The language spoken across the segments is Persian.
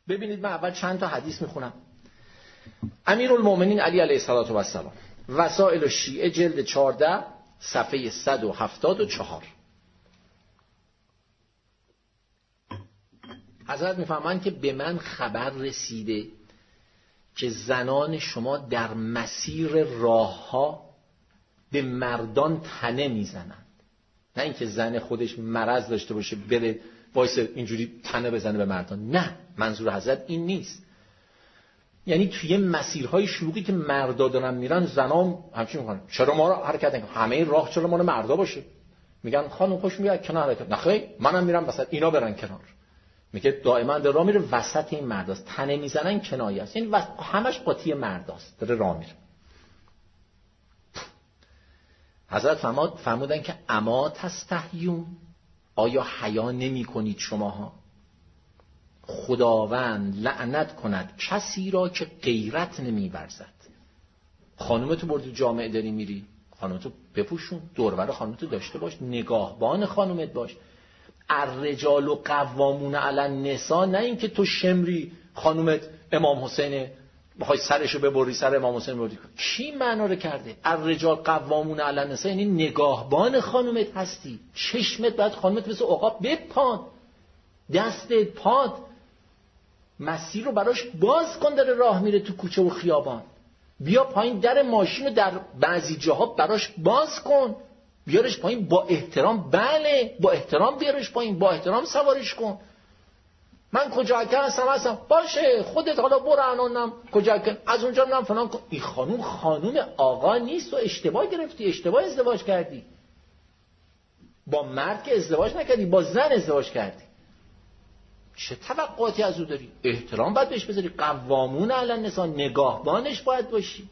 ببینید من اول چند تا حدیث میخونم. امیرالمومنین علی علیه السلام، وسائل الشیعه جلد 14 صفحه 174. حضرت میفهمند که به من خبر رسیده که زنان شما در مسیر راه ها به مردان تنه میزنند. نه اینکه زن خودش مرض داشته باشه بره وایس اینجوری تنه بزنه به مردان، نه، منظور حضرت این نیست. یعنی توی مسیرهای شلوغی که مردا دارن میرن، زنان همچین میکنن چرا ما رو حرکت نکنیم، همه راه چرا ما رو مردا باشه؟ میگن خانم خوش میاد کنار حرکت، نه خیر منم میرم وسط، اینا برن کنار. میگه دائما در راه میره وسط این مرداست، تنه میزنن کنایه است، یعنی همش قاطی مرداست، داره راه میره. حضرت فرمودن که اما تستحیون، آیا حیا نمی کنید شماها؟ خداوند لعنت کند کسی را که غیرت نمی ورزد. خانومتو بردی جامعه داری میری، خانومتو بپوشون، دوربر خانومتو داشته باش، نگاهبان خانومت باش. الرجال و قوامون علی النساء، نه اینکه تو شمری خانومت امام حسینه بخوای سرشو ببری سر امام حسین بردی. کی معنا رو کرده؟ الرجال قوامون علی النساء یعنی نگاهبان خانومت هستی، چشمت باید خانومت مثل عقاب بپان، دستت پاد، مسیر رو براش باز کن، داره راه میره تو کوچه و خیابان، بیا پایین در ماشین رو در بعضی جاها براش باز کن، بیارش پایین با احترام، بله با احترام بیارش پایین، با احترام سوارش کن. من کجا هستم باشه خودت حالا برو انانم کجا از اونجا میرم فلان کن. این خانوم آقا نیست، و اشتباه گرفتی، اشتباه ازدواج کردی. با مرد که ازدواج نکردی، با زن ازدواج کردی. چه توقعاتی از او داری؟ احترام باید بهش بذاری، قوامون علی النساء، نگاهبانش باید باشی.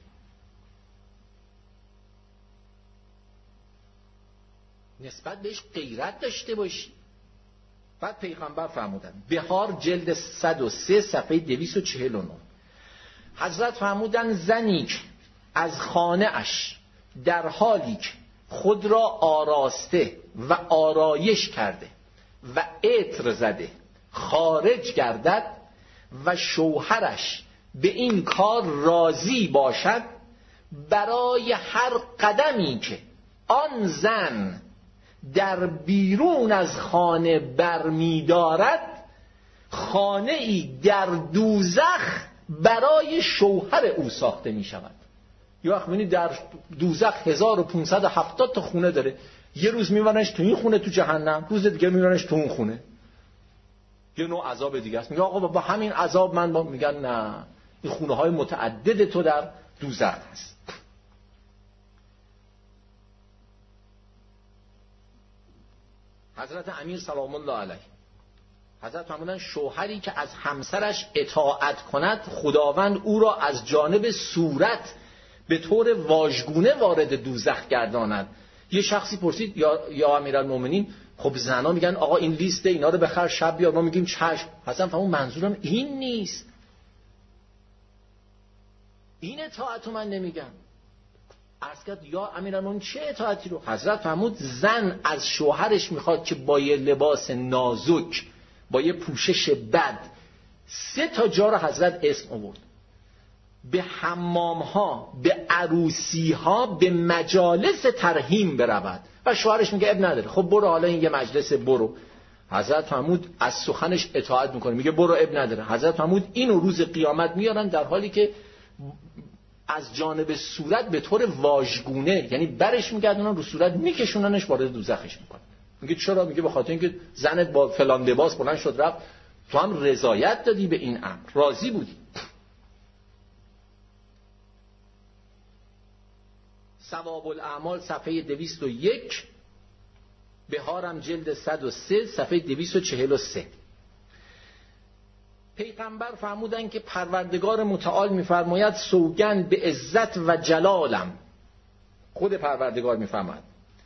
نسبت بهش غیرت داشته باشی. بعد پیغمبر فرمودن، بهار جلد 103 صفحه 249، حضرت فرمودن زنی که از خانه اش در حالی که خود را آراسته و آرایش کرده و عطر زده خارج گردد و شوهرش به این کار راضی باشد، برای هر قدمی که آن زن در بیرون از خانه برمی‌دارد، خانه ای در دوزخ برای شوهر او ساخته می شود. یه وقت ببینید در دوزخ 1570 تا خونه داره، یه روز میبرنش تو این خونه تو جهنم، روز دیگه میبرنش تو اون خونه. یه نوع عذاب دیگه است. میگه آقا با همین عذاب من میگن نه، این خونه های متعدد تو در دوزخ هست. حضرت امیر سلام الله علیه، حضرت فرمودن شوهری که از همسرش اطاعت کند، خداوند او را از جانب صورت به طور واژگونه وارد دوزخ گرداند. یه شخصی پرسید یا امیرالمومنین، خب زنا میگن آقا این لیست اینا رو بخر شب بیار، ما میگیم چشم. حسن فرمود منظورم این نیست، این اطاعتو من نمیگم. عرض کرد یا امیرالمومنین چه اطاعتی رو؟ حضرت فرمود زن از شوهرش میخواد که با یه لباس نازک، با یه پوشش بد، 3 تا جا رو حضرت اسم آورد، به حمام ها، به عروسی ها، به مجالس ترحیم برود، و شوهرش میگه اب نداره، خب برو حالا این یه مجلس برو. حضرت فرمود از سخنش اطاعت میکنه، میگه برو اب نداره. حضرت فرمود اینو روز قیامت میارن در حالی که از جانب صورت به طور واژگونه، یعنی برش میگردونن رو صورت میکشوننش وارد دوزخش میکنن. میگه چرا؟ میگه به خاطر اینکه زنت با فلان لباس بلند شد رفت، تو هم رضایت دادی به این امر، راضی بودی. ثواب الاعمال صفحه 201، بهارم جلد 103 صفحه 243. پیغمبر فرمودن که پروردگار متعال میفرماید سوگند به عزت و جلالم، خود پروردگار میفرماید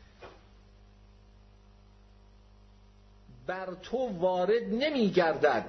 بر تو وارد نمیگردد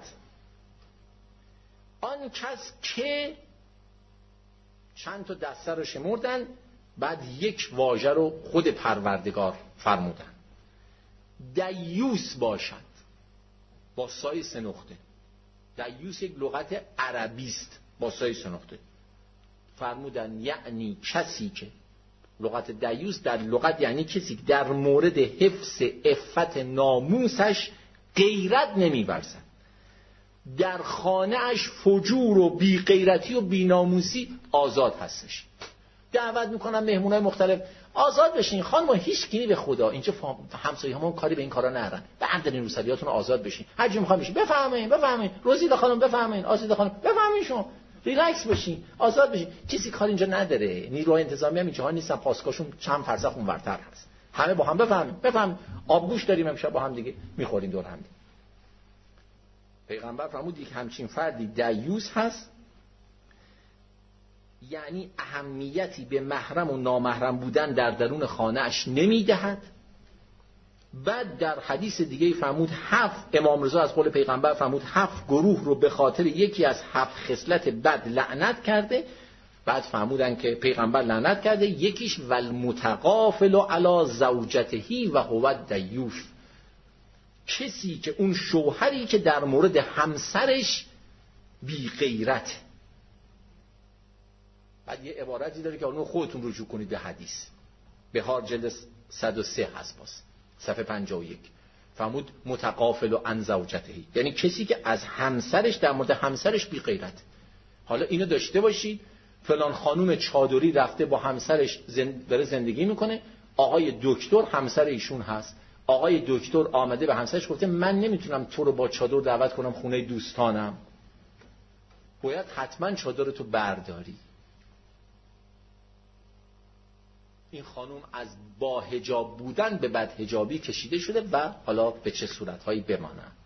آن کس که، چند تا دسته رو شمردن، بعد یک واژه رو خود پروردگار فرمودن، دیوس باشد، با سایه 3 نقطه. دیوس یک لغت عربی است با 3 نقطه. فرمودن یعنی کسی که، لغت دیوس در لغت یعنی کسی که در مورد حفظ عفت ناموسش غیرت نمی‌ورزد، در خانه‌اش فجور و بی غیرتی و بی ناموسی آزاد هستش. دعوت میکنم مهمونای مختلف آزاد بشین خانم، هیچ کی به خدا اینجا همسایه‌مون کاری به این کارا نرن، بردارین روسریاتون آزاد بشین، هر جا میخواین بشین، بفهمین روزیده خانم، بفهمین آزاده خانم، بفهمین شما ریلکس بشین، آزاد بشین. کسی کار اینجا نداره، نیروهای انتظامی هم اینجاها نیستن، پاسکاشون چند فرسخ اونورتر هست، همه با هم بفهمین آبگوش داریم امشب با هم دیگه میخوریم دور هم دیگه. پیغمبر فرمود یک همچین فردی دیوس هست، یعنی اهمیتی به محرم و نامحرم بودن در درون خانه‌اش نمیدهد. بعد در حدیث دیگه فرمود 7، امام رضا از قول پیغمبر فرمود 7 گروه رو به خاطر یکی از 7 خصلت بد لعنت کرده. بعد فرمودن که پیغمبر لعنت کرده، یکیش والمتغافل علی زوجته و هو دیوس، کسی که اون شوهری که در مورد همسرش بی غیرت. بعد یه عبارتی داره که اونو خودتون رجوع کنید به حدیث، بهار جلد 103 هست، باز صفحه 51. فرمود متغافل عن زوجته، یعنی کسی که از همسرش، در مورد همسرش بی غیرت. حالا اینو داشته باشید فلان خانوم چادری رفته با همسرش داره زندگی میکنه، آقای دکتر همسر ایشون هست، آقای دکتر آمده به همسرش گفته من نمیتونم تو رو با چادر دعوت کنم خونه دوستانم، باید حتما چادرتو برداری. این خانوم از با حجاب بودن به بد حجابی کشیده شده و حالا به چه صورتهایی بماند.